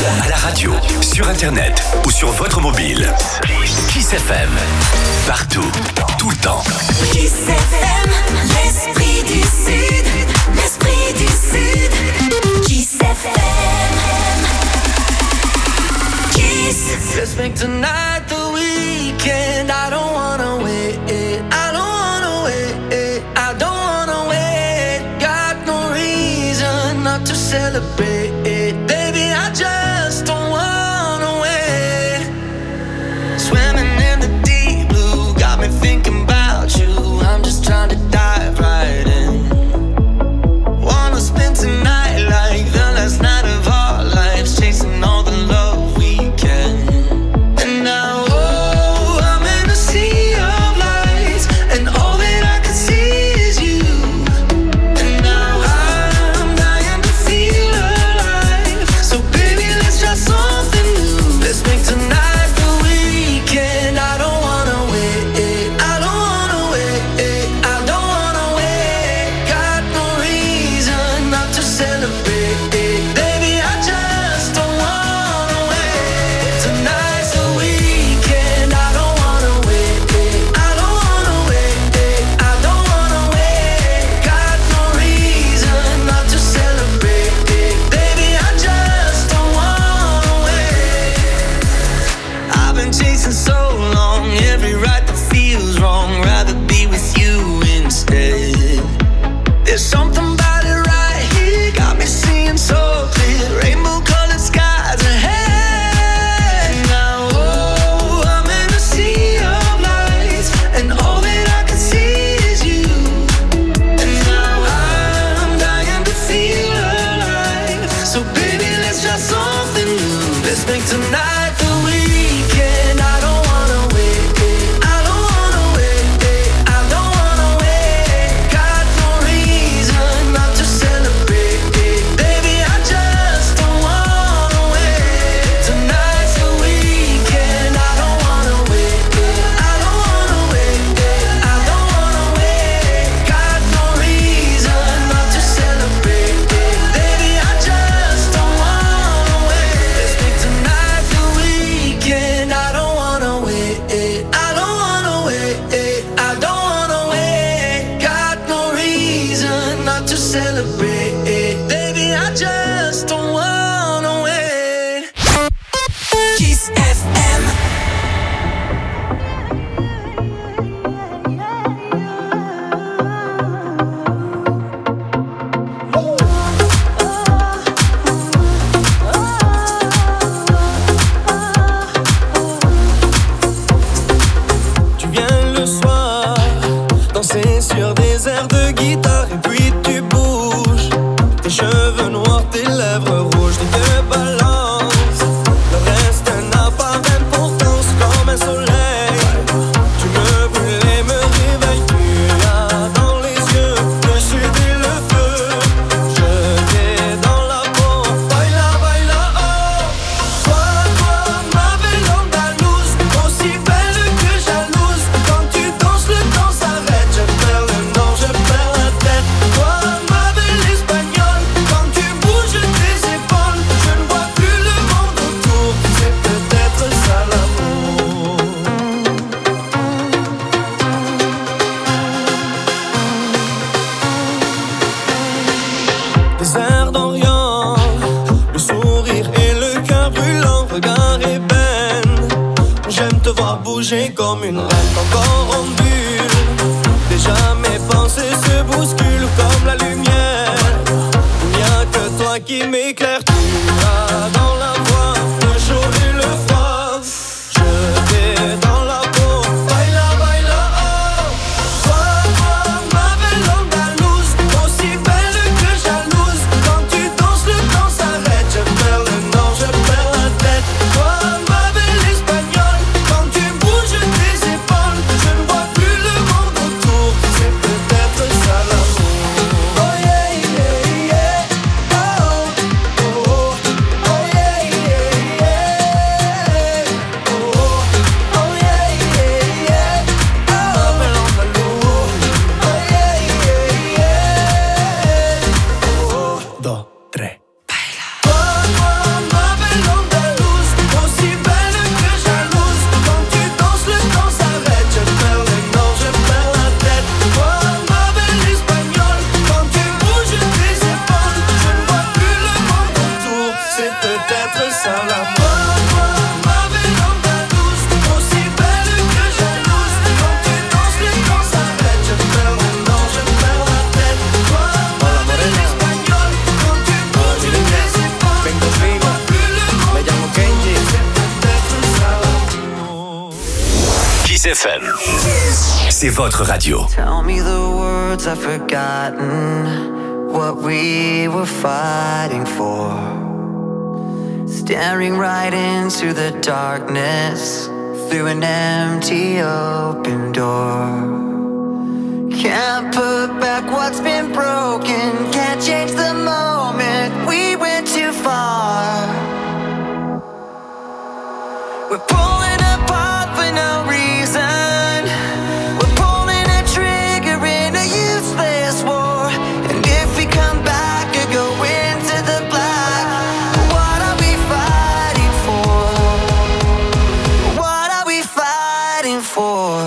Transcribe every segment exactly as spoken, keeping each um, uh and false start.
À la radio, sur internet ou sur votre mobile. Kiss F M. Partout, tout le temps. Kiss F M, l'esprit du Sud. L'esprit du Sud. Kiss F M. Kiss. Let's make tonight the weekend. I don't wanna wait. I don't wanna wait. I don't wanna wait. Got no reason not to celebrate. Baby, I just don't wanna wait. Swimming in the deep blue got me thinking about you. I'm just trying to dive right in. Wanna spend tonight like the last night of our lives, chasing all the love we can. And now, oh, I'm in a sea of lights, and all that I can see is you. And now I'm dying to feel alive. So baby, let's try something new. Let's make tonight the weekend. I don't wanna wait. I don't wanna wait. I don't wanna wait. Got no reason not to celebrate. Baby, I just don't wanna wait. Tonight's the weekend. I don't wanna wait. I don't wanna wait. I don't wanna wait. Got no reason not to celebrate. Baby, I just don't wanna wait. I've been chasing so long, every right that feels wrong. Rather be with you instead. There's something about it right here, got me seeing so clear. Rainbow colored skies ahead. Now, oh, I'm in a sea of lights, and all that I can see is you. And now I'm dying to feel alive. So baby, let's try something new. Let's make tonight the weekend. I don't wanna wait. I don't wanna wait. I don't wanna wait. Got no reason not to celebrate. Baby, I just don't wanna wait. Tonight's the weekend. I don't wanna wait. I don't wanna wait. I don't wanna wait. Got no reason not to celebrate. Baby, I just don't wanna wait. Let's make tonight the weekend. I don't wanna wait. I don't wanna wait. I don't wanna wait. Got no reason not to celebrate. Baby, I just don't wanna wait. Kiss F M. Tu viens le soir, danser sur des airs de guitare, et puis tu bouges. Tes cheveux noirs, tes lèvres rouges, tes deux balances. Le reste n'a pas d'importance, comme un soleil. Tu me brûles et me réveilles, tu as dans les yeux le sud et le feu. Je t'ai dans la peau, baila, baila, oh. Toi, toi, ma belle andalouse, aussi belle que jalouse. Quand tu danses, le temps s'arrête. Je perds le nord, je perds la tête. Toi, ma belle espagnole, quand tu bouges tes épaules, je ne vois plus le monde autour. C'est peut-être ça l'amour. Des airs d'Orient, le sourire et le cœur brûlant, regard ébène. J'aime te voir bouger comme une reine, encore en bulle. Déjà mes pensées se bousculent comme la lumière. Il n'y a que toi qui m'éclaire. Tu as dans la voix le chaud et le froid. Je t'ai dans la peau, baila, baila, oh. Toi, toi, ma belle andalouse, aussi belle que jalouse. Quand tu danses, le temps s'arrête. Je perds le nord, je perds la tête. Toi, ma belle espagnole, quand tu bouges tes épaules, je ne vois plus le monde autour. C'est peut-être ça l'amour. Oh yeah, yeah, yeah. Oh, oh, oh, oh yeah, yeah, yeah. Oh, oh yeah, yeah, yeah. Ma belle andalouse. Oh yeah, yeah, yeah. Oh, dos, tres. Toi, toi, ma belle andalouse. Kiss F M. C'est votre radio. Tell me the words I've forgotten, what we were fighting for. Staring right into the darkness, through an empty open door. Can't put back what's been broken, can't change the moment we went too far. We're pulling apart for no reason. We're pulling a trigger in a useless war. And if we come back or go into the black, what are we fighting for? What are we fighting for?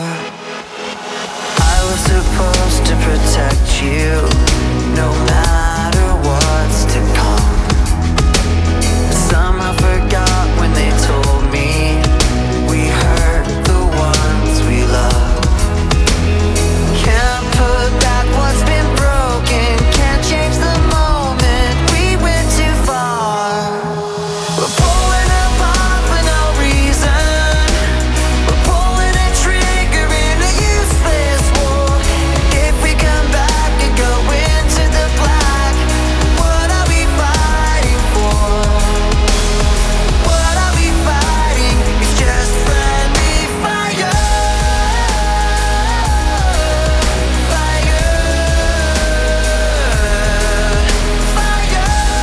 I was supposed to protect you, no matter what's to come. Somehow forgot when they told me we hurt the ones we love. Can't put back what's been broken, can't change the moment we went too far. We're pulling apart for no reason. We're pulling a trigger in a useless war. If we come back and go into the black, what are we fighting for? What are we fighting? It's just friendly fire. Fire. Fire.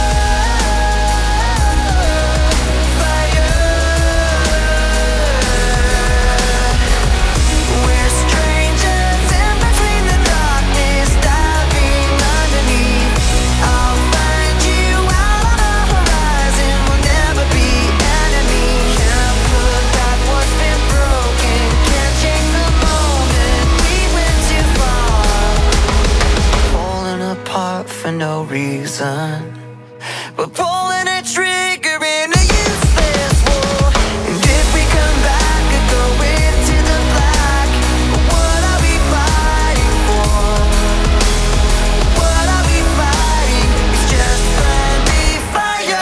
Fire. We're strangers in between the darkness, diving underneath. I'll find you out on the horizon. We'll never be enemies. Can't put back what's been broken, can't change the moment we went too far. Falling apart for no reason. We're pulling a trigger in a useless war. And if we come back or go into the black, what are we fighting for? What are we fighting? It's just friendly fire.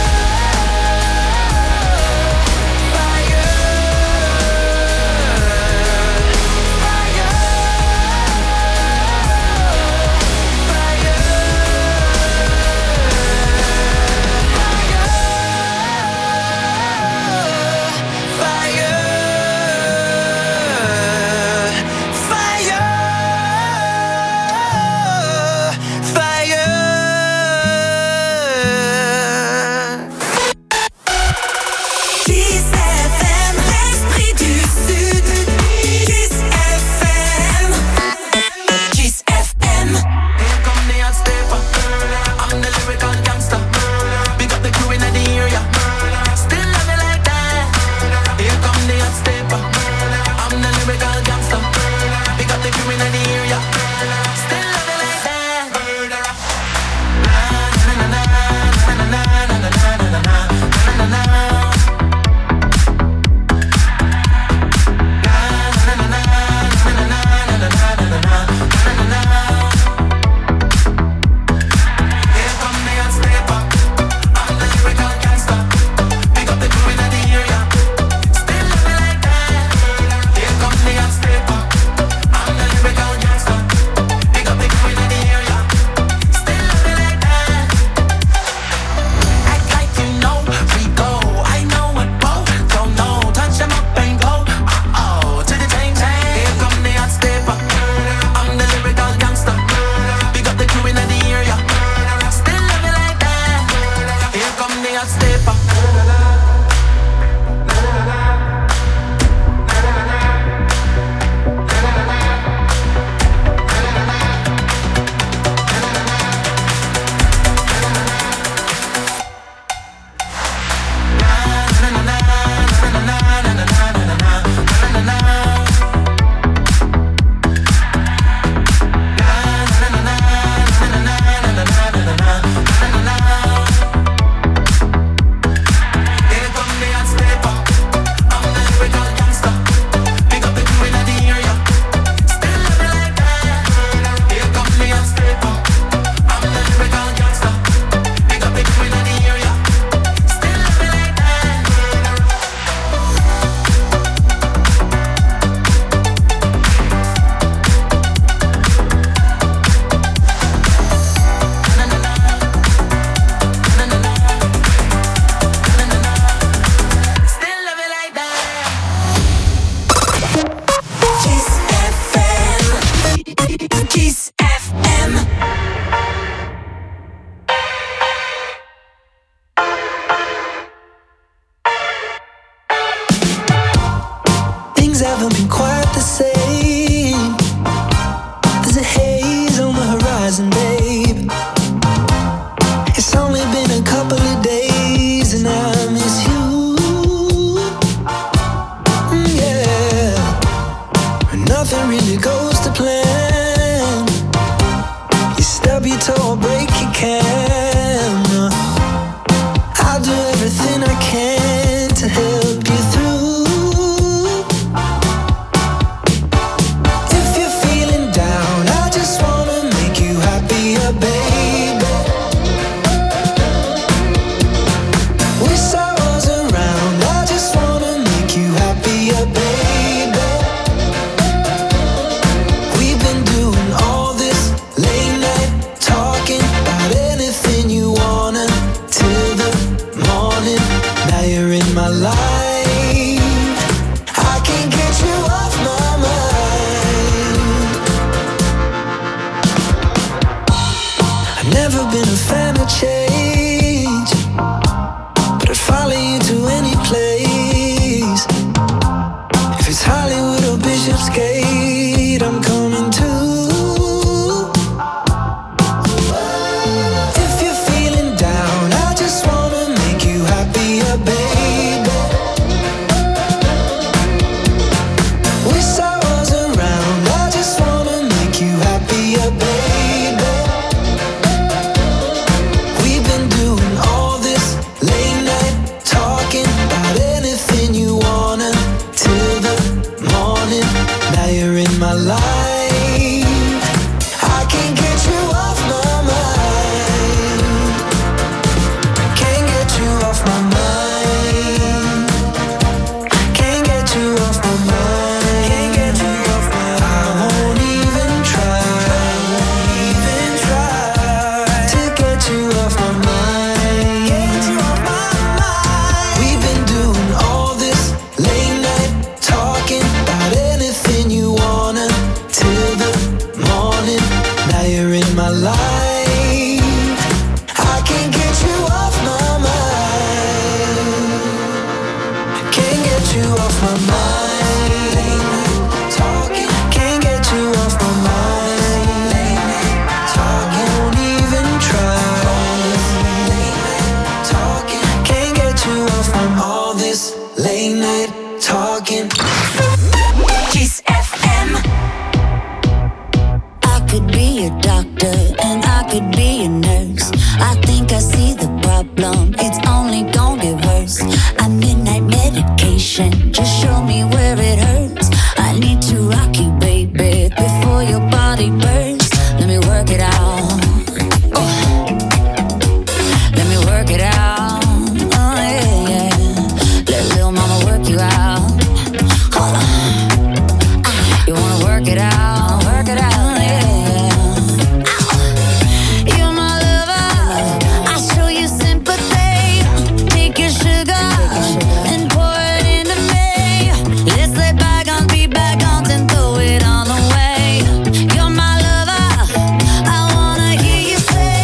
Fire. Fire. Fire. a couple of days and I miss you. Mm, yeah, nothing really goes to plan. You stub your toe or break your can. I'll do everything I can to help you through. If you're feeling down, I just wanna make you happier, baby. Wish I was around, I just wanna make you happier, baby. We've been doing all this late night talking about anything you wanna till the morning. Now you're in my life. I can't get you off my mind. I've never been a fan of change, but I'd follow you to any place. If it's Hollywood or Bishopsgate, I'm coming too. If you're feeling down, I just wanna make you happier, baby. Wish I was around, I just wanna make you happier, baby. We've been doing all this late night talking about anything you wanna till the morning. Now you're in my life. I can't get you off my mind. Can't get you off my mind. Can't get you off my mind. Can't get you off my mind. I won't even try. Even try to get you off my mind. Get you off my mind. We've been doing all this late night talking about anything you wanna till the morning. Now you're in my life. I can't get you off my mind. Can't get you off my mind. Late night talking. Can't get you off my mind. Late night talking. Won't even try. Late night talking. Can't get you off from all this late night talking. Kiss F M. I could be a doctor and I could be a nurse. I think I see the problem, it's only gonna get worse. I'm midnight medication, just show me where it hurts. I need to rock you, baby, before your body bursts. Let me work it out. Oh. Let me work it out. Oh yeah, yeah. Let little mama work you out. Hold on. You wanna work it out, work it out, yeah, yeah. You're my lover, I show you sympathy. Take your sugar and pour it into me. Let's let bygones be bygones and throw it all away. You're my lover, I wanna hear you say,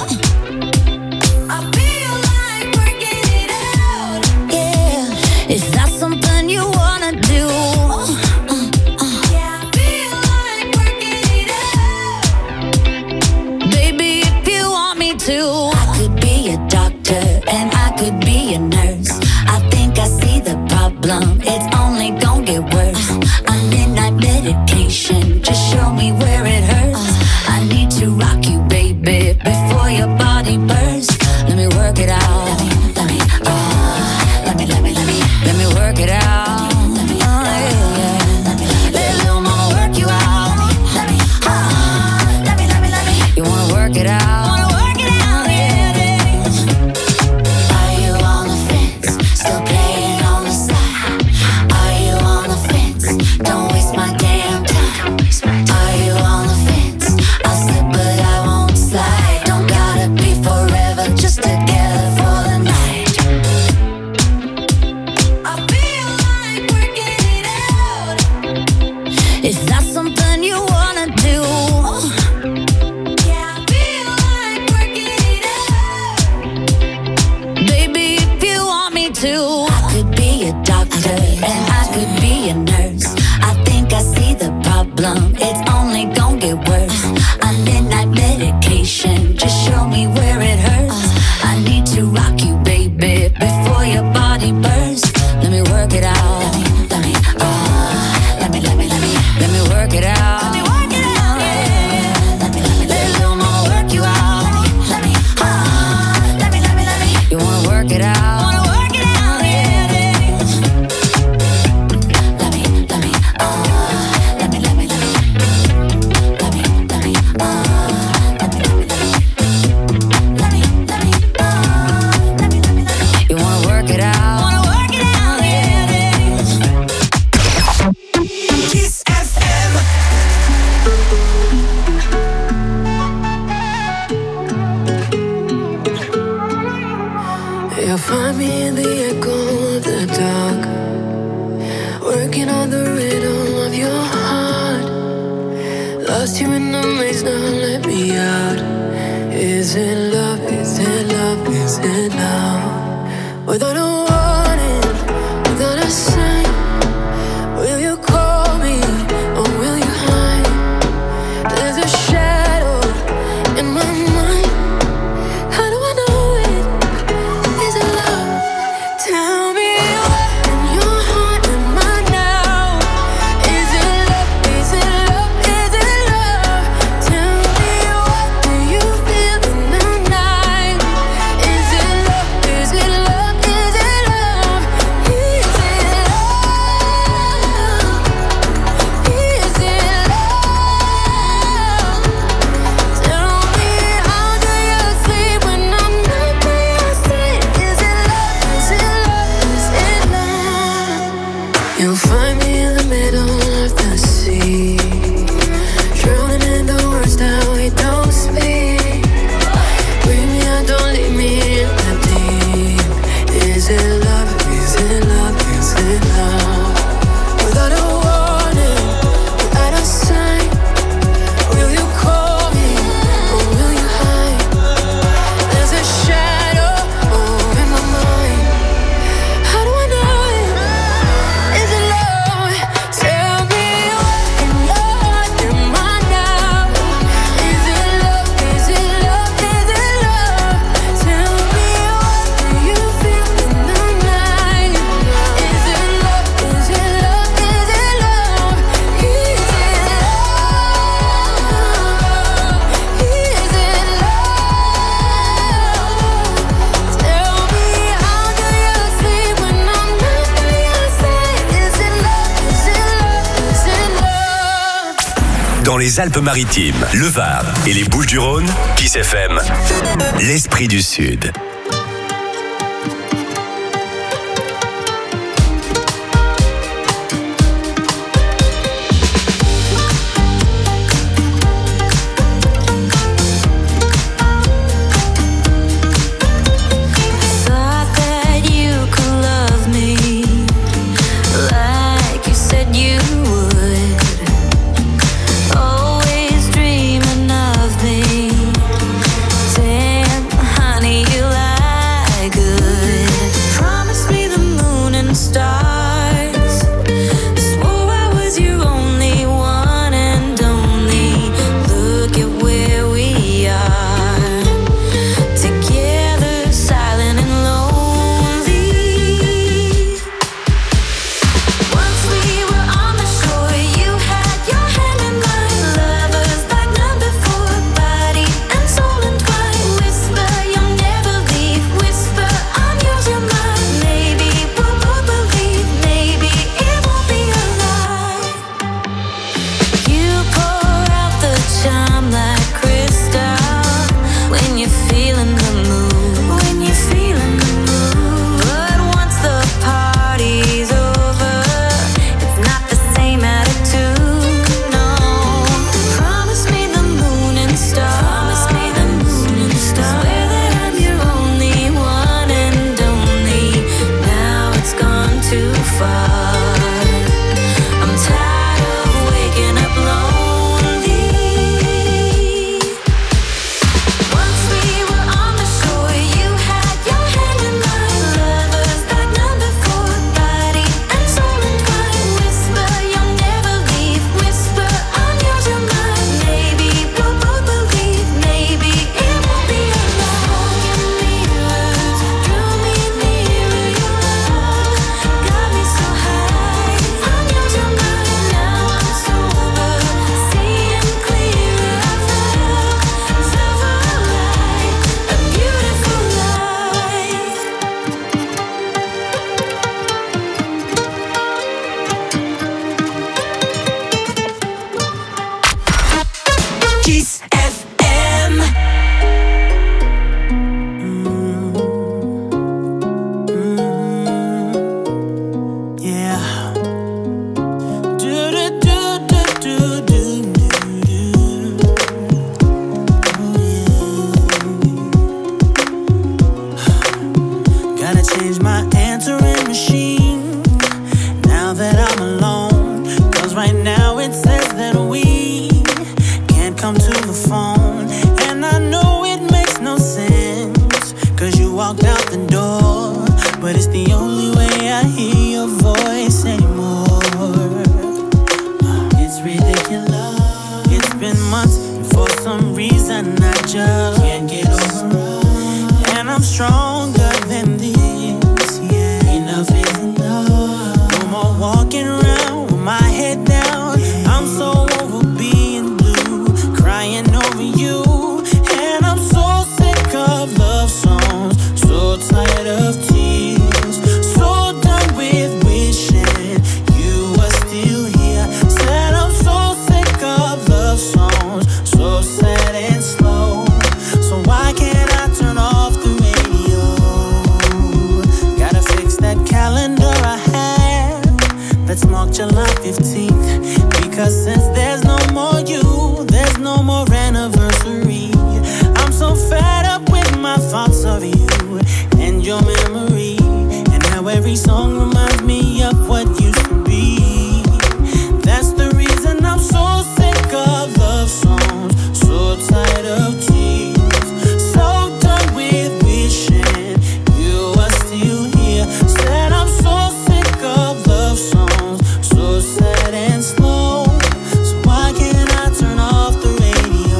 I feel like working it out. Yeah, is that something you wanna do? Yeah, I feel like working it out. Baby, if you want me to, I could be a doctor and I could be a nurse. I think I see the problem, it's only gonna get worse. I'm midnight medication, just show me where it hurts. I need to rock you, baby, before your body bursts. Let me work it out. Let me, let me, oh, let me, let me, let me, let me work it out. Oh, yeah, yeah. Let little mama work you out. Let me, oh, let me, let me, let me. You wanna work it out? Wanna work it out, yeah, yeah. Are you on the fence? Still playing on the side? Are you on the fence? Don't waste my damn time. Are you on the fence? I'll slip but I won't slide. Don't gotta be forever, just together for the night. I feel like working it out. Is that something you wanna do? Yeah, I feel like working it out. Baby, if you want me to, I could be a doctor and I could be a nurse. I think I see the problem, it's only gonna get worse. I'm midnight medication, just show me where it hurts. I need You'll find me in the echo of the dark, working on the rhythm of your heart. Lost you in the maze, now let me out. Is it love, is it love, is it love? Without a warning, without a sign, will you call me or will you hide? There's a shadow in my mind. How do I know it? Is it love? Tell me what in your heart am I now? Is it love? Is it love? Is it love? Tell me what do you feel in the night? Is it love? Is it love? Is it love? Is it love? Is it love? Tell me how do you sleep when I'm not by your side? Is it love? Is it love? Is it love? You'll find me in the middle of the sea, drowning in the words that we don't speak. Bring me out, don't leave me in the deep. Is it love? Is it love? Is it love? Without a warning, without a sign, will you call me or will you hide? There's a shadow oh, in my mind. How do I know it? Is it love? Tell me what in your heart am I now? Is it love? Is it love? Is it love? Tell me what do you feel in the night? Is it love? Is it love? Is it love? Is it love? Is it love? Tell me how do you sleep when I'm not by your side? Is it love? Is it love? Is it love? Dans les Alpes-Maritimes, le Var et les Bouches-du-Rhône, Kiss F M, l'Esprit du Sud. Thought that you could love me like you said you would. Always dreaming of me. Damn, honey, you lied. change my answering machine now that I'm alone. Cause right now it says that we can't come to the phone. And I know it makes no sense, cause you walked out the door, but it's the only way I hear your voice anymore. It's ridiculous. It's been months, and for some reason I just can't get over it. And I'm stronger than this, yeah. Enough is enough. No more walking around with my head down. I'm so over being blue, crying over you. And I'm so sick of love songs, so tired of tears, so done with wishing you were still here. Said I'm so sick of love songs, so sad and slow. So why can't I turn off the radio? Gotta fix that calendar I have that's marked July fifteenth. Because since there's no more you, there's no more anniversary. I'm so fed up with my thoughts of you and your memory, and how every song reminds me of what used to be. That's the reason I'm so sick of love songs, so tired of tears, so done with wishing you were still here. Said I'm so sick of love songs, so sad and slow. So why can't I turn off the radio?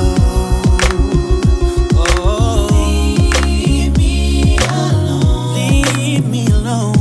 Oh, leave me alone. Leave me alone.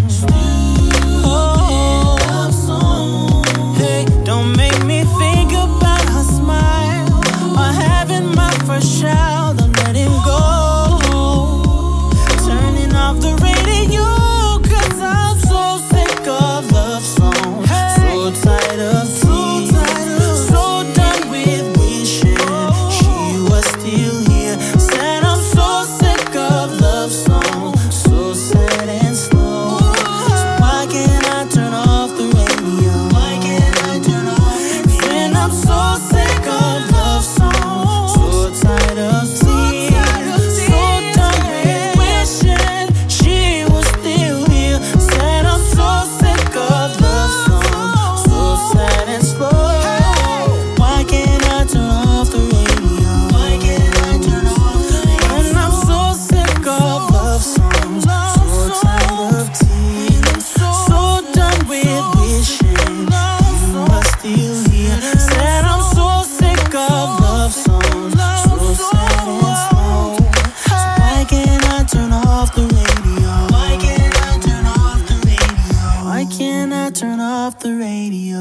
Oh, love song. Hey, don't make me think about her smile or having my first child. I'm letting go, turning off the radio, cause I'm so sick of love songs, so tired of tears, so done with wishing she was still here. Said I'm so sick of love songs, so sad and slow. So why can't I turn off the radio? Why can't I turn off the radio? Then I'm so sick of love songs, so tired of tears, so done with wishing she was still here. Said I'm so sick of love songs, so sad and slow. Why can't I turn off the radio? Why can't I turn off the radio? And I'm so sick of love songs, so tired of tears, so done with wishing you were still here. Said I'm so sick of love songs, so sad and slow. So why can't I turn off the radio? Why can't I turn off the radio? Why can't I turn off the radio?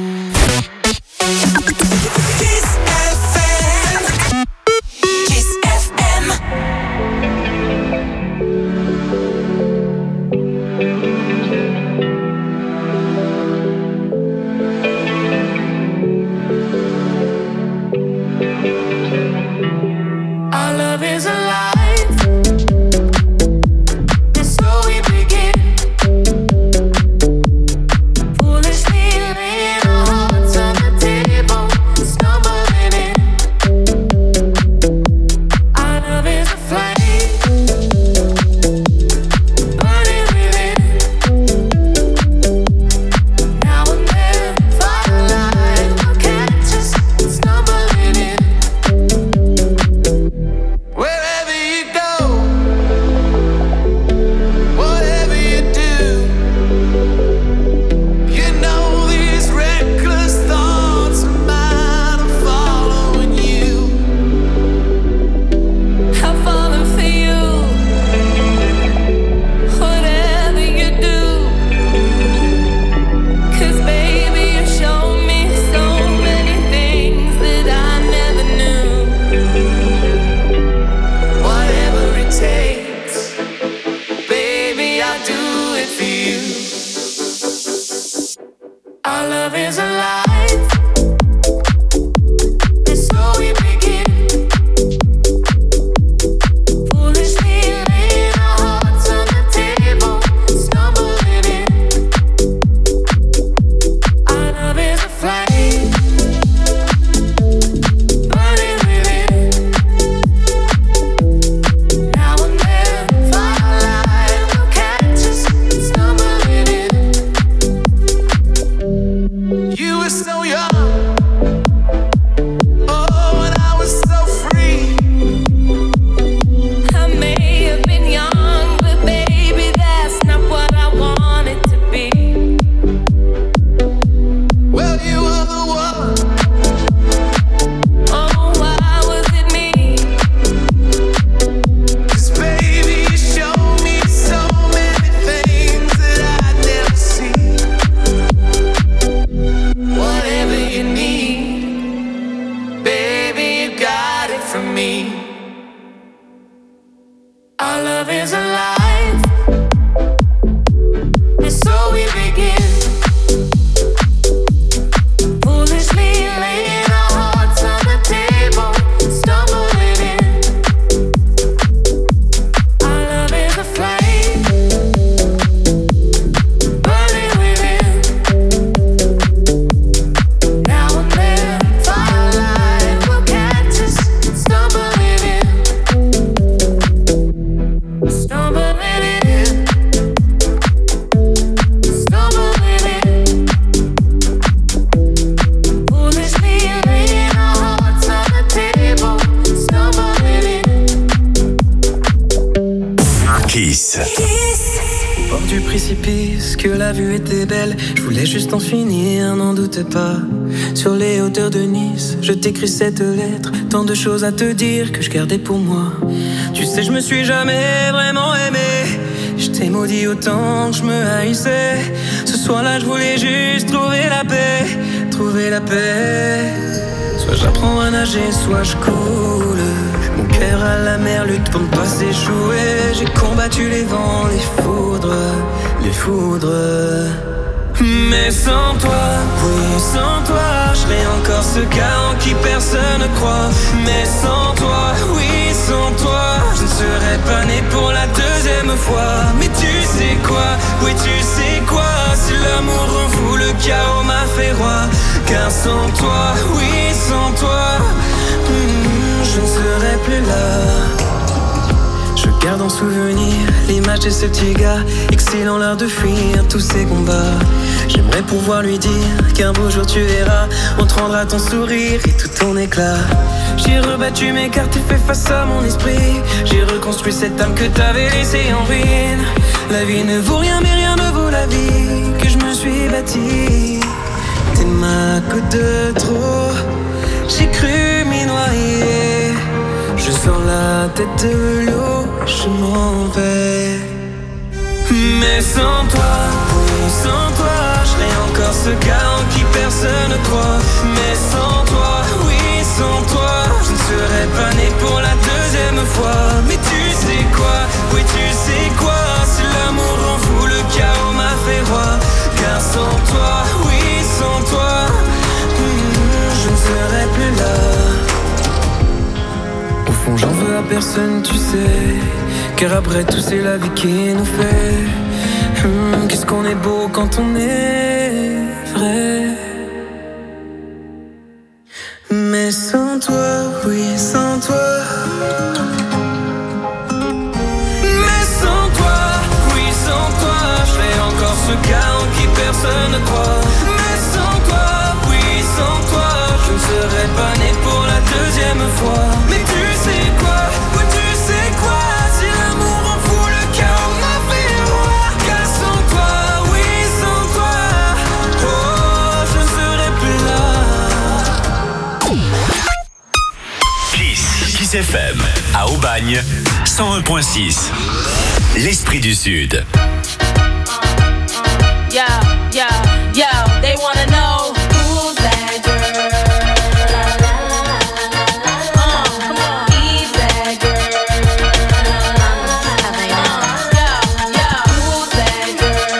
Kiss F M. Kiss F M. Our love is alive, and so we begin. Foolishly laying our hearts on the table, stumbling in. Our love is a flame, burning within. Now and then, firelight will catch us stumbling in. Wherever you go, whatever you do, you know these reckless thoughts of mine are following you. I'm falling for you, whatever you do. 'Cause baby, you showed me so many things that I never knew. Whatever it takes, baby, I'll do it for you. Our love is alive, and so we begin. Foolishly laying our hearts on the table, stumbling in. Our love is a flame, burning within. Now and then, firelight will catch is alive. And so we begin. Foolishly laying our hearts on the table, stumbling in. Our love is a flame, burning within. Now and then, firelight will catch us, stumbling in, stumbling in, stumbling in. Foolishly laying our hearts on the table, stumbling in. Kiss. Au bord du précipice, que la vue était belle. Je voulais juste en finir, n'en doute pas. Sur les hauteurs de Nice, je t'écris cette lettre. Tant de choses à te dire que je gardais pour moi. Tu sais, je me suis jamais vraiment aimé. Je t'ai maudit autant que je me haïssais. Ce soir-là, je voulais juste trouver la paix. Trouver la paix. Soit j'apprends à nager, soit je coule. Mon cœur à la mer lutte pour ne pas s'échouer. J'ai combattu les vents, les foudres, les foudres. Mais sans toi, oui, sans toi, je serais encore ce gars en qui personne ne croit. Mais sans toi, oui, sans toi, je ne serais pas né pour la deuxième fois. Mais tu sais quoi, oui, tu sais quoi, si l'amour rend fou, le chaos m'a fait roi. Car sans toi, oui, sans toi, hmm, je ne serais plus là. Je garde en souvenir l'image de ce petit gars, excellant l'art de fuir tous ces combats. J'aimerais pouvoir lui dire qu'un beau jour tu verras, on te rendra ton sourire et tout ton éclat. J'ai rebattu mes cartes et fait face à mon esprit. J'ai reconstruit cette âme que t'avais laissée en ruine. La vie ne vaut rien mais rien ne vaut la vie que je me suis bâtie. T'es ma goutte de trop, j'ai cru m'y noyer. Je sors la tête de l'eau, je m'en vais. Mais sans toi, oui, sans toi, je serais encore ce gars en qui personne ne croit. Mais sans toi, oui, sans toi, je ne serais pas né pour la deuxième fois. Mais tu sais quoi, oui, tu sais quoi, si l'amour rend fou, le chaos m'a fait roi. Car sans toi, oui, sans toi, hmm, je ne serais plus là. Au fond j'en veux à personne, tu sais. Car après tout c'est la vie qui nous fait. hum, Qu'est-ce qu'on est beau quand on est vrai. Mais sans toi, oui sans toi. Mais sans toi, oui sans toi, je serais encore ce gars en qui personne ne croit. Mais sans toi, oui sans toi, je ne serais pas né pour la deuxième fois. Mais tu sais quoi, oui tu sais quoi, si l'amour en fout, le chaos m'a fait roi. Car sans toi, oui sans toi, oh je ne serais plus là. Kiss. Kiss F M. À Aubagne, cent un virgule six. L'esprit du Sud. Yo, yo, yo, they wanna know who's that girl. Uh, come on, he's that girl. Uh, yo, yo, who's that girl?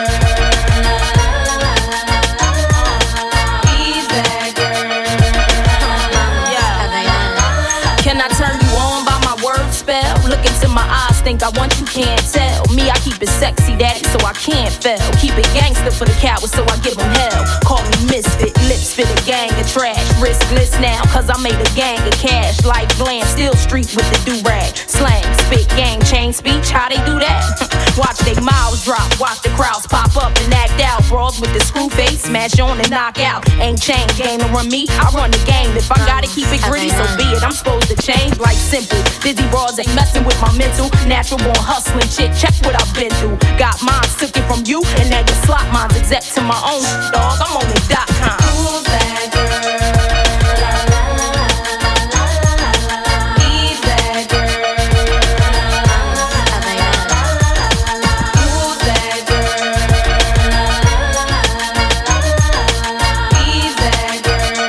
Uh, he's that girl. Yeah. Can I turn you on by my word spell? Look into my eyes, think I want you, can't tell. Me, I keep it sexy, daddy, so I can't fail. Keep it gangster for the cowards, so I give them hell. Call me misfit, lips fit a gang of trash. Riskless now, cause I made a gang of cash. Like glam, still street with the do-rag. Slang, spit, gang, chain speech, how they do that? Watch they mouths drop, watch the crowds pop up and act out. Brawls with the screw face, smash on and knock out. Ain't chain game to run me, I run the game. If I gotta keep it gritty, so be it. I'm supposed to change like simple. Busy bras ain't messing with my mental. Natural born hustling shit, check what I've been through. Got mines, took it from you, and now you slot mines. Exec to my own dog, I'm on it dot com. Who's that girl? He's that girl. Who's that girl? He's that girl.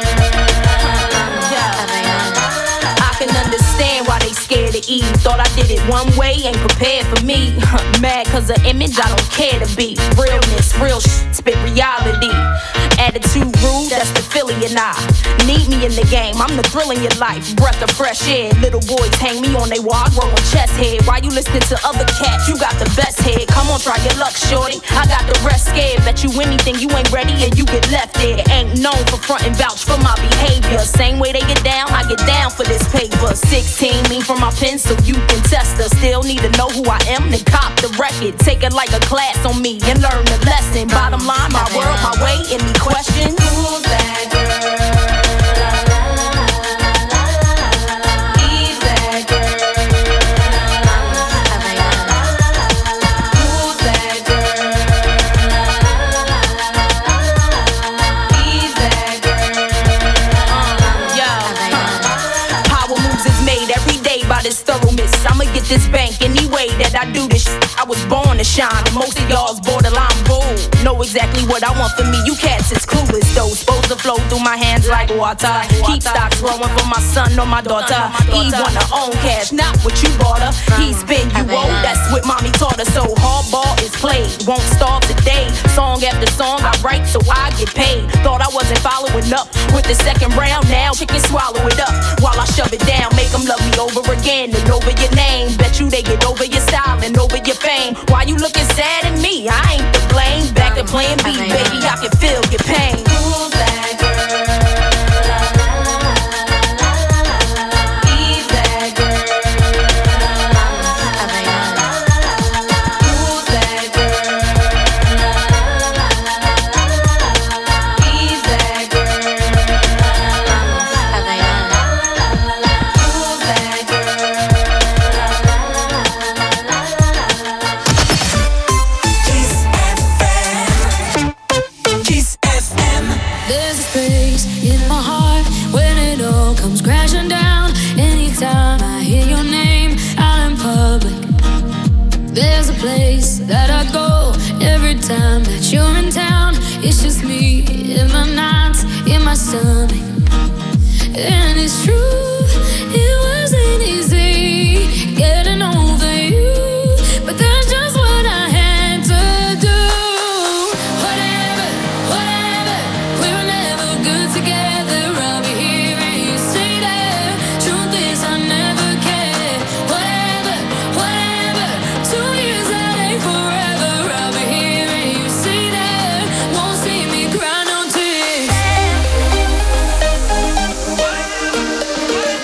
Yeah. I can understand why they scared to eat. Thought I did it one way, they ain't prepared for me. Mad cause of image I don't care to be. Realness, real shit, spit reality. Attitude rude, that's the Philly and I. Need me in the game, I'm the thrill in your life. Breath of fresh air, little boys hang me on they wall, I grow a chest head. Why you listening to other cats? You got the best head. Come on, try your luck, shorty. I got the rest scared. Bet you anything, you ain't ready and you get left there. Ain't known for front and vouch for my behavior. Same way they get down, I get down for this paper. sixteen, mean from my pen so you can test her. Still need to know who I am, then cop the record. Take it like a class on me and learn the lesson. Bottom line, my world, my way, any questions? Who's that girl? This thoroughness, I'ma get this bank any way that I do this shit. I was born to shine, and most of y'all's borderline bold. Know exactly what I want for me, you cats is clueless though. Supposed to flow through my hands like water. Keep stocks growing for my son or my daughter. Eve wanna own cash, not what you bought her. He spin you old, that's what mommy taught her. So hardball is played, won't start today. Song after song I write so I get paid. Thought I wasn't following up with the second round, now chicken swallow it up while I shove it down. Make them love me over again and over your name. Bet you they get over your style and over your fame. Why you looking sad at me? I ain't to blame. Back to playing B, baby, I can feel your pain. Who's that girl? That I go every time that you're in town. It's just me in my nights, in my stomach. And it's true, it wasn't easy getting over you, but that's just what I had to do. Whatever, whatever, we were never good together. I'll be here and you stay there. Truth is I never cared. Whatever, whatever, two years that ain't forever. I'll be here and you stay there. Won't see me cry no tears.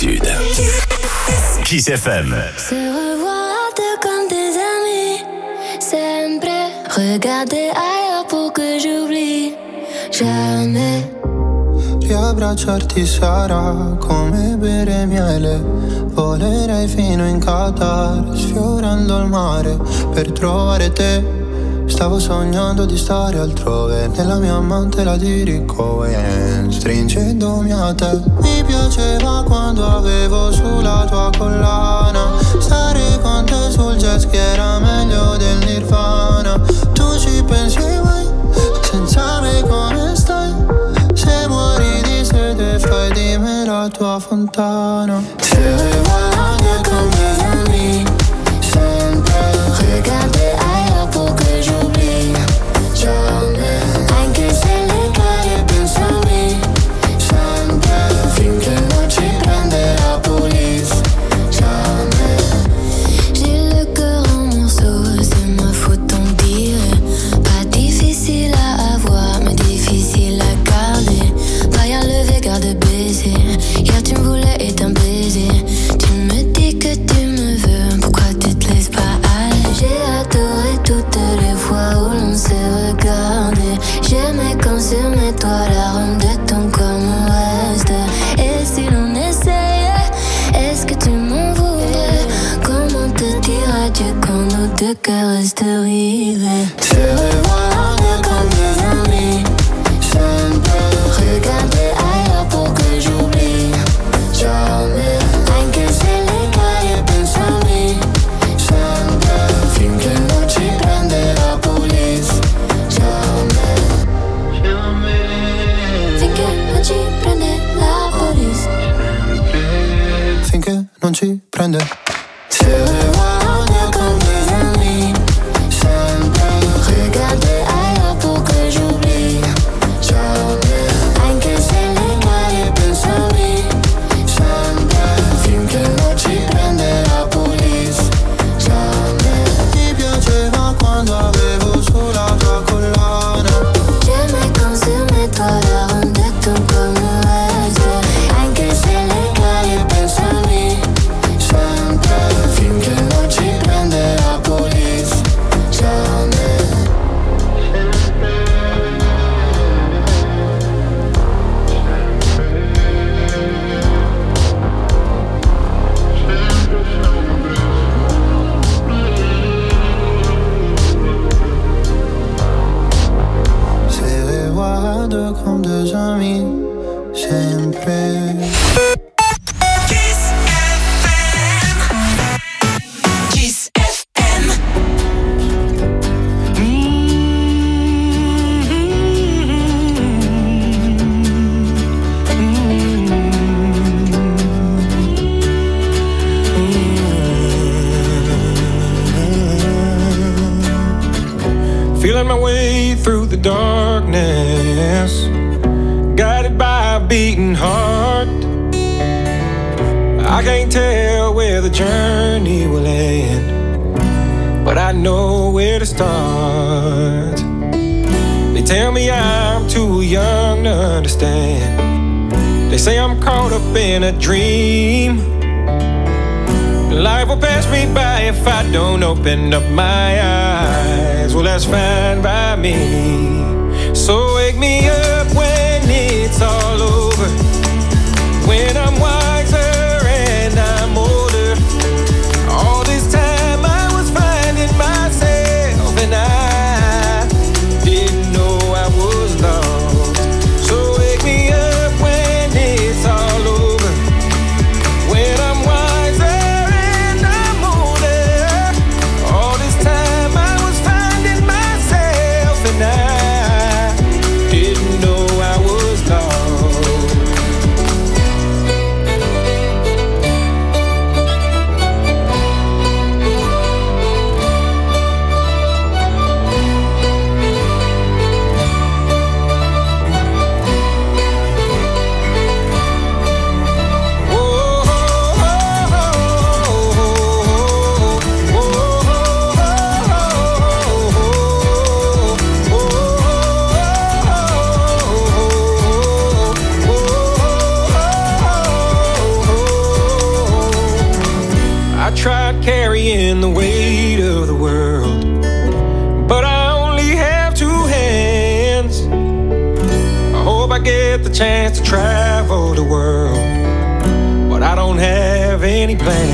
Sud. Kiss F M. Se revoir deux comme des amis, sempre regarder ailleurs pour que j'oublie jamais. Riabbracciarti sarà come bere miele. Volerei fino in Qatar, sfiorando il mare per trovare te. Stavo sognando di stare altrove, nella mia amante la dirico e stringendomi a te. Mi piaceva quando avevo sulla tua collana, stare con te sul jet ski era meglio del Nirvana. Tu ci pensi mai, senza me come stai? Se muori di sete fai di me la tua fontana. Se regarder comme des amis, sempre regarder ailleurs pour que j'oublie jamais. Anche se le cade penso a me, sempre finché non ci prende la police. Jamais. J'ai le cœur en morceaux, c'est ma faute on dirait. Pas difficile à avoir, mais difficile à garder. Pas à lever, garde baiser. Hier tu me voulais et un baiser. Tu me dis que tu me veux, pourquoi tu te laisses pas aller? J'ai adoré toutes les fois où l'on s'est regardé. J'aimais quand sur mes toits l'arôme de ton corps me reste. Et si l'on essayait, est-ce que tu m'en voudrais? Comment te dire adieu quand nos deux cœurs restent rivés? Se regarder comme des amis, sempre regarder ailleurs pour que j'oublie jamais. Anche se le cade penso a me, sempre finché non ci prende la police. Jamais. Finché non ci prende la police. Finché non ci prende. Se regarder comme des amis, sempre regarder ailleurs pour que j'oublie jamais. Anche se le cade penso a me, sempre finché non ci prende la police. Jamais. Ti piaceva quando avevo sulla tua collana. J'aimais quand sur mes toits l'arôme de ton corps me reste. Anche se le cade penso a me, sempre finché non ci prende la police. Jamais. Se regarder comme des amis, sempre. Kiss F M. Kiss F M. Feeling my way through the darkness, guided by a beating heart. I can't tell where the journey will end, but I know where to start. They tell me I'm too young to understand. They say I'm caught up in a dream. Life will pass me by if I don't open up my eyes. Well, that's fine by me. So wake me up when it's all over, when I'm wiser and I'm older. All this time I was finding myself and I didn't know I was lost. So wake me up when it's all over, when I'm wiser and I'm older. All this time I was finding myself and I didn't know I was lost. tried carrying the weight of the world, but I only have two hands. I hope I get the chance to travel the world, but I don't have any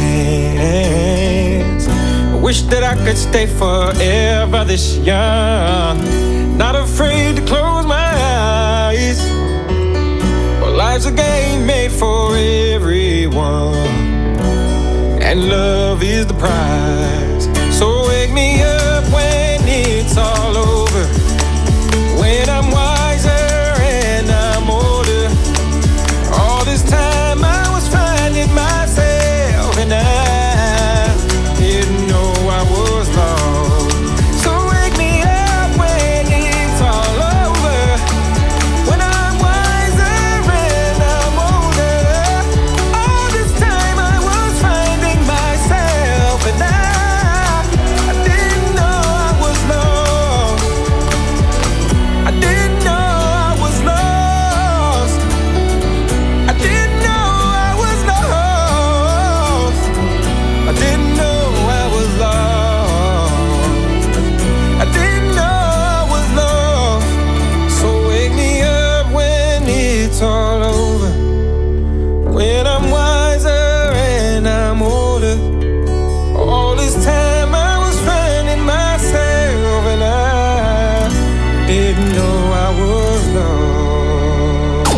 plans. I wish that I could stay forever this young, not afraid to close my eyes. But life's a game made for everyone, and love is the prize. So wake me up when it's all over, when I'm wiser and I'm older. All this time I was finding myself, and I didn't know I was lost. So wake me up when it's all over, when I'm wiser and I'm older. All this time I was finding myself, and I, I didn't know I was lost. I didn't know I was lost. I didn't know I was lost. I didn't know I was lost. I didn't know I was lost. So wake me up when it's all over, when I'm wiser and I'm older. All this time I was finding myself, and I didn't know I was lost.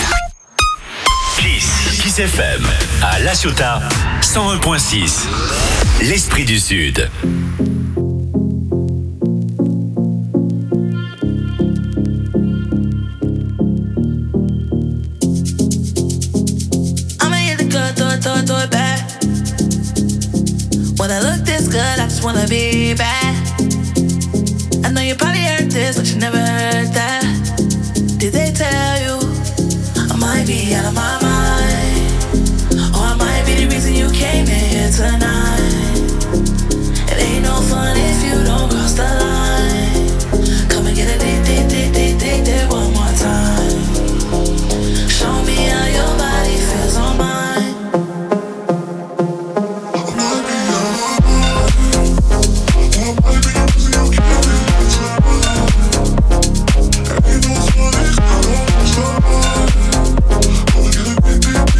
Kiss. Kiss F M. À La Ciotat, cent un point six. L'Esprit du Sud. I'ma hit the good, throw it, throw it, throw it back. When I look this good, I just wanna be bad. I know you probably heard this, but you never heard that. Did they tell you I might be out of my mind? Or I might be the reason you came in here tonight. It ain't no fun if you don't cross the line. Come and get a date, date, date, date, date, date one more time. Show me how your body feels on mine. Ain't no fun if you don't stop.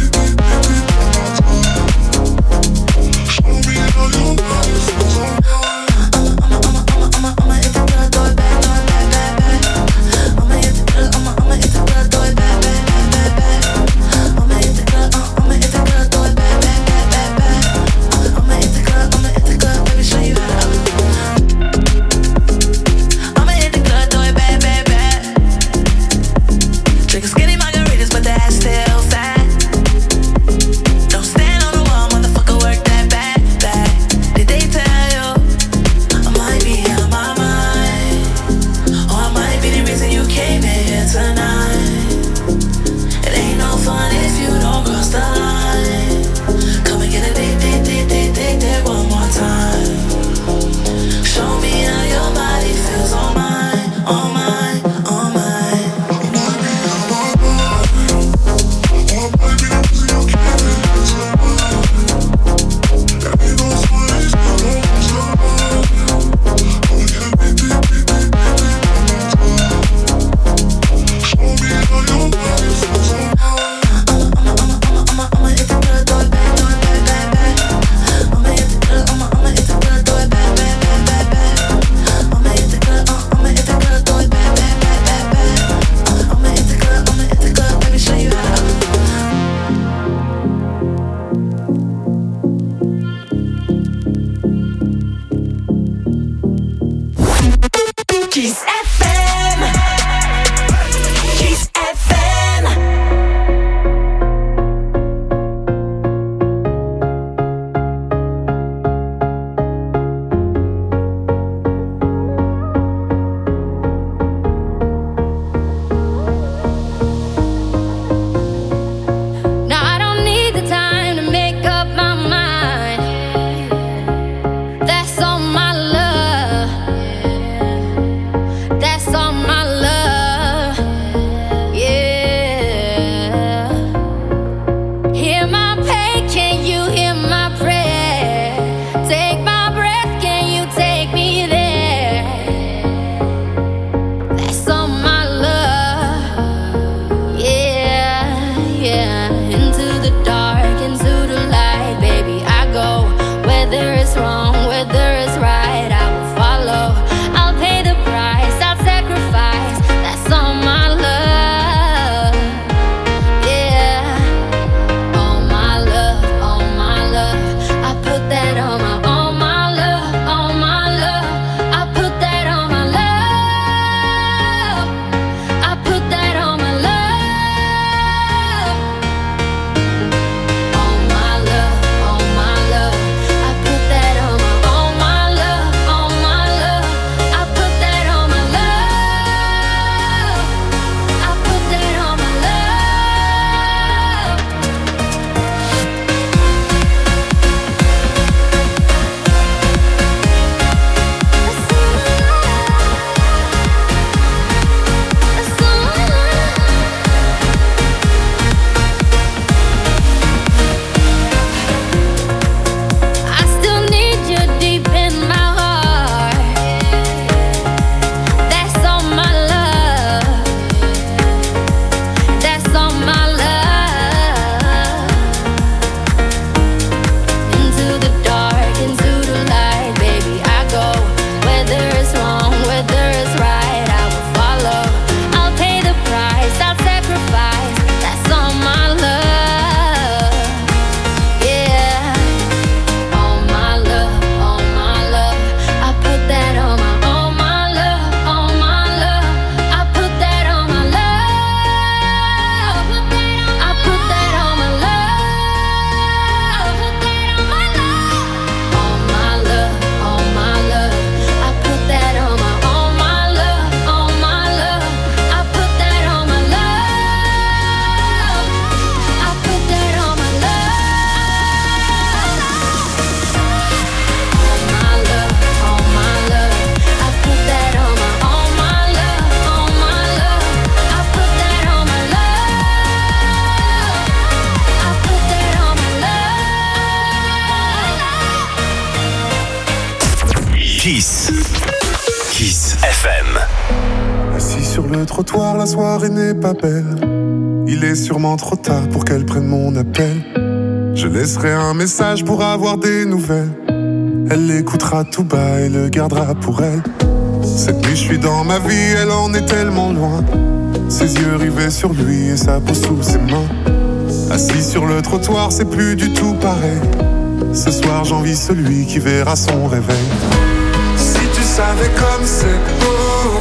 Kiss. Kiss F M. Assis sur le trottoir, la soirée n'est pas belle. Il est sûrement trop tard pour qu'elle prenne mon appel. Je laisserai un message pour avoir des nouvelles. Elle l'écoutera tout bas et le gardera pour elle. Cette nuit je suis dans ma vie, elle en est tellement loin. Ses yeux rivés sur lui et sa peau sous ses mains. Assis sur le trottoir, c'est plus du tout pareil. Ce soir j'envie celui qui verra son réveil. Si tu savais comme c'est beau,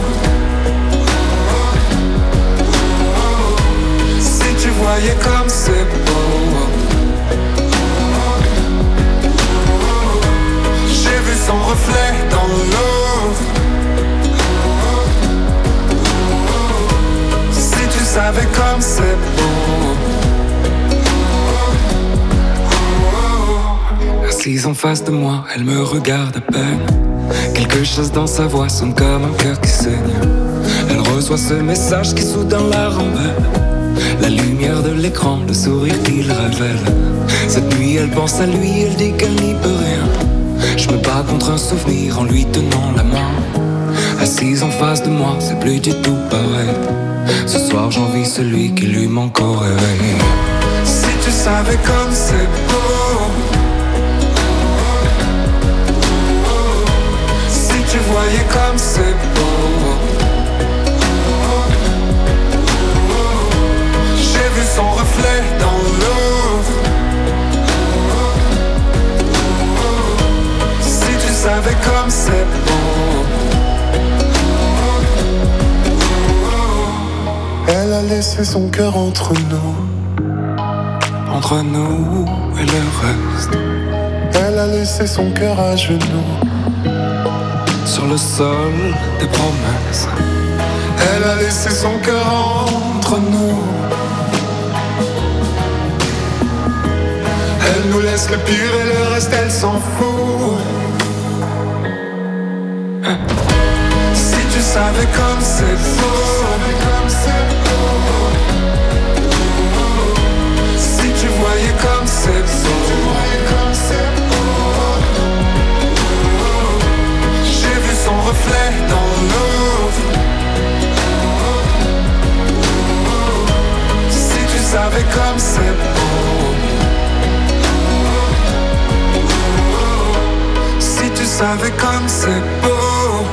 si tu voyais comme c'est beau. J'ai vu son reflet dans l'eau. Si tu savais comme c'est beau. Assise en face de moi, elle me regarde à peine. Quelque chose dans sa voix sonne comme un cœur qui saigne. Elle reçoit ce message qui soudain la rembelle. La lumière de l'écran, le sourire qu'il révèle. Cette nuit elle pense à lui, elle dit qu'elle n'y peut rien. Je me bats contre un souvenir en lui tenant la main. Assise en face de moi, c'est plus du tout pareil. Ce soir j'envie celui qui lui manque au réveil. Si tu savais comme c'est beau. Tu voyais comme c'est beau. J'ai vu son reflet dans l'eau. Si tu savais comme c'est beau. Elle a laissé son cœur entre nous. Entre nous et le reste. Elle a laissé son cœur à genoux. Sur le sol des promesses. Elle a laissé son cœur entre nous. Elle nous laisse le pire et le reste elle s'en fout. Si tu savais comme c'est beau. Si tu voyais comme c'est beau. Son reflet dans l'eau. Si tu savais comme c'est beau. Si tu savais comme c'est beau.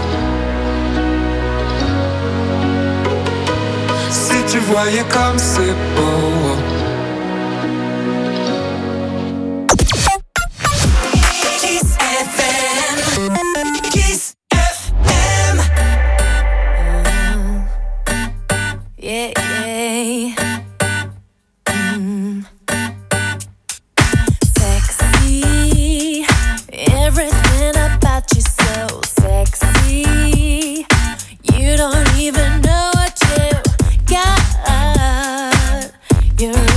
Si tu voyais comme c'est beau. You're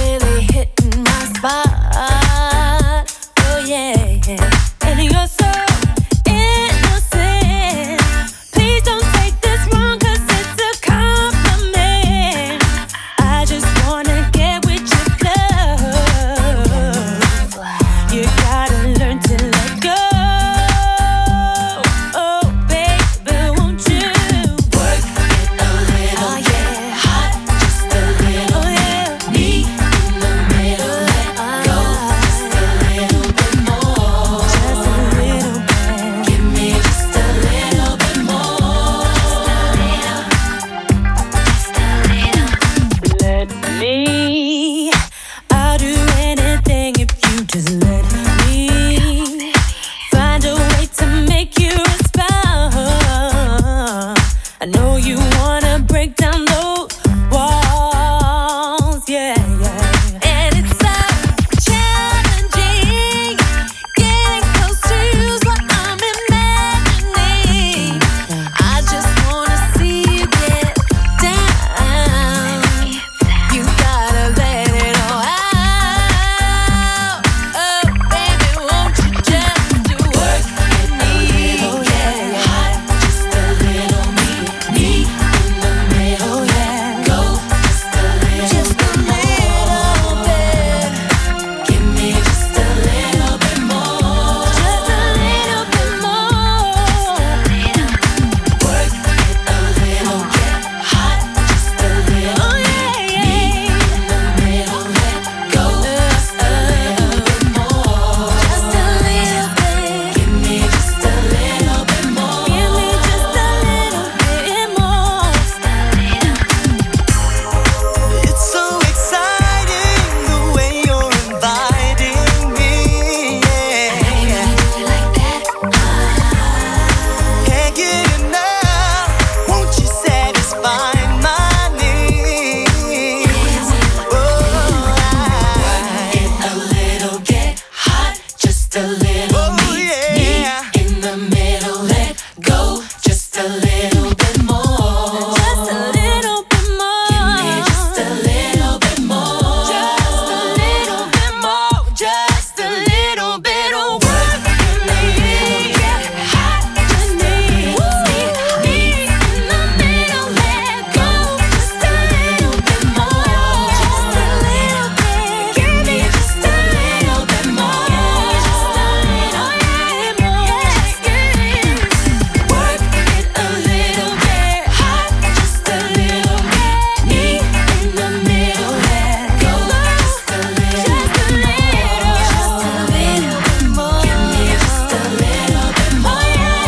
just a little me, me in the middle. Let go, just a little bit more. Just a little bit more. Give me just a little bit more. Just a little bit more. Just a little bit of work. Get hot, just me, me, me in the middle. Let go, just a little bit more. Just a little bit. Give me just a little bit more. Just a little bit more. Just a little. Work it a little bit. Hot, just a little bit. Me in the middle. Let go, just a little. Just a little. Just a little bit more. Give me just a little bit more.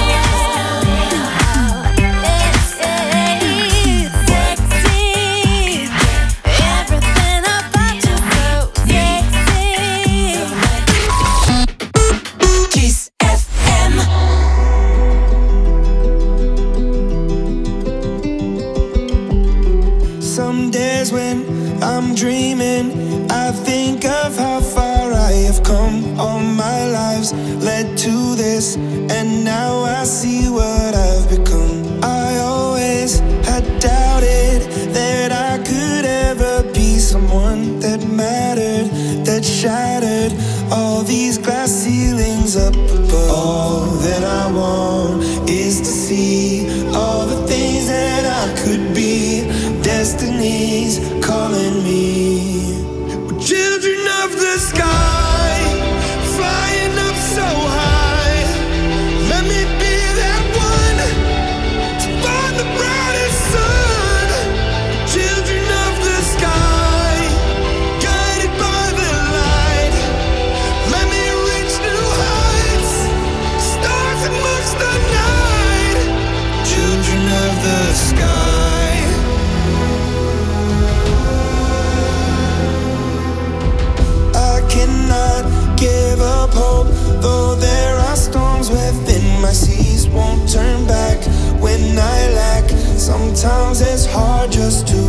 Sexy, everything about you so sexy. Kiss F M. Some days when I'm dreaming, I think of how far I have come. All my lives led to this, and now I see what I've become. I always had doubted that I could ever be someone that mattered, that shattered all these glass ceilings up above. All that I want is to see all the things that I could be. Destiny's calling me. We're children of the sky, flying up so high. Let me be that one to find the brightest sun. Children of the sky, guided by the light. Let me reach new heights, stars amongst the night. Children of the sky. I cannot give up hope, though there are storms within my seas. Won't turn back when I lack. Sometimes it's hard just to